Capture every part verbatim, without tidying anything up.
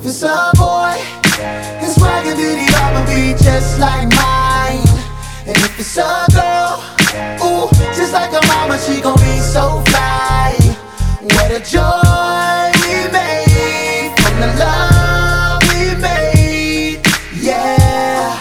If it's a boy, his wagon bitty I'ma be just like mine. And if it's a girl, ooh, just like her mama, she gon' be so fly. What a joy we made from the love we made. Yeah,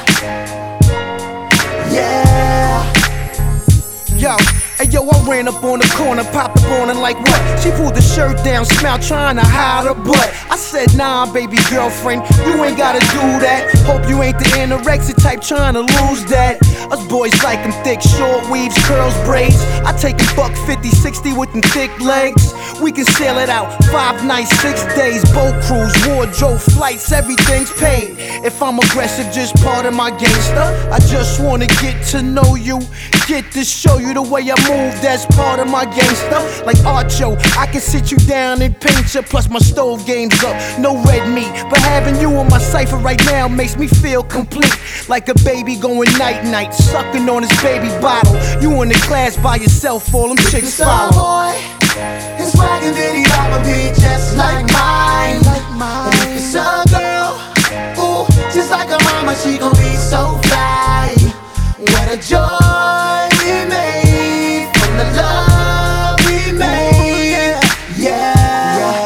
yeah. Yo, hey yo, I ran up on the corner, popped up on her like what? She pulled the shirt down, smiled, trying to hide her butt. I said, nah, baby girlfriend, you ain't gotta do that. Hope you ain't the anorexic type trying to lose that. Us boys like them thick, short weaves, curls, braids. I take a buck fifty, sixty with them thick legs. We can sail it out, five nights, six days, boat cruise, wardrobe, flights, everything's paid. If I'm aggressive, just part of my gangster. I just wanna get to know you, get to show you the way I move, that's part of my gangster. Like Archo, I can sit you down and paint you, plus my stove game's up, no red meat. But having you on my cipher right now makes me feel complete. Like a baby going night-night, sucking on his baby bottle. You in the class by yourself, all them chicks follow. His wagon bitty I'ma be just like mine. And if it's a girl, ooh, just like her mama, she gon' be so fly. What a joy we made from the love we made. Yeah,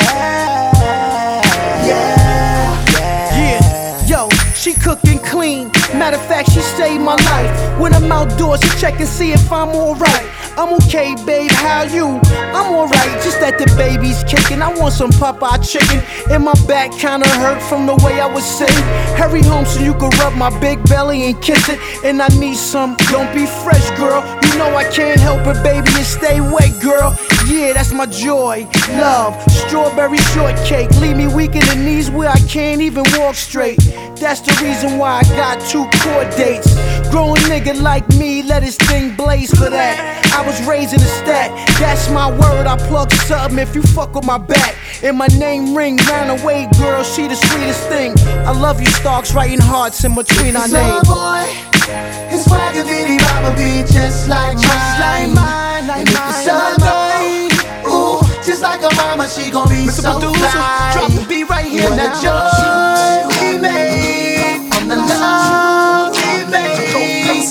yeah, yeah, yeah. Yo, she cooking clean. Matter of fact, she saved my life. When I'm outdoors, she check and see if I'm alright. I'm okay, babe, how you? I'm alright, just that the baby's kicking. I want some Popeye chicken. And my back kinda hurt from the way I was sitting. Hurry home so you can rub my big belly and kiss it. And I need some, don't be fresh, girl. You know I can't help it, baby, and stay wet, girl. Yeah, that's my joy, love, strawberry shortcake. Leave me weak in the knees where I can't even walk straight. That's the reason why I got two court dates. Grown nigga like me, let his thing blaze for that. I was raised in a stat, that's my word. I plug something if you fuck with my back. And my name ring, ran away, girl, she the sweetest thing. I love you, Starks, writing hearts in between our names. Boy, his wagon bitty I'ma be just like mine. And if it's a girl, ooh, just like her mama, she gon' be Mister so Producer, fly. drop the beat right here what now. What a joy we made from the love we made.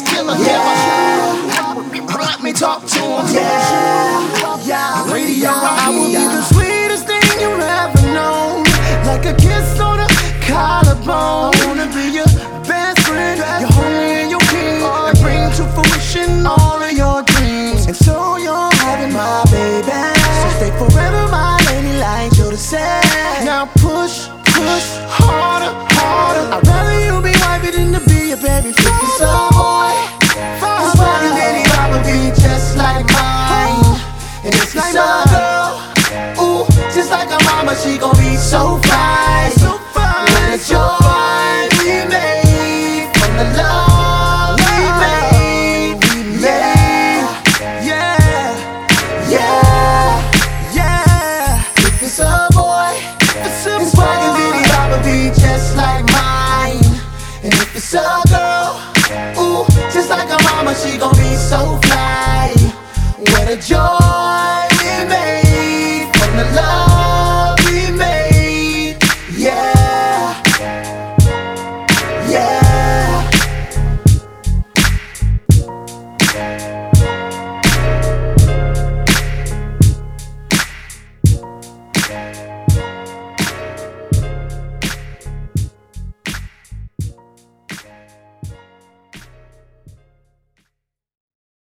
Yeah, Let me talk to him. yeah, yeah. Radio, I will be the sweetest thing you've ever known, like a kiss on a collarbone. I wanna be your best friend, your homie and your king, and bring to fruition all of your dreams. And so you're having my baby, so stay forever my lady like Jodeci. Now push, push harder, harder. I'd rather you be wifey than to be a baby. If it's a boy, his wagon bitty I'ma be just like mine. And if it's a girl, ooh, just like her mama, she gon' be so fly. So fly. What a joy we made from the love we made. Yeah, yeah, yeah, yeah. If it's a boy, his wagon bitty I'ma be just like mine. And if it's a girl, ooh, just like her mama, she gon' be so fly. What a joy we made from the love.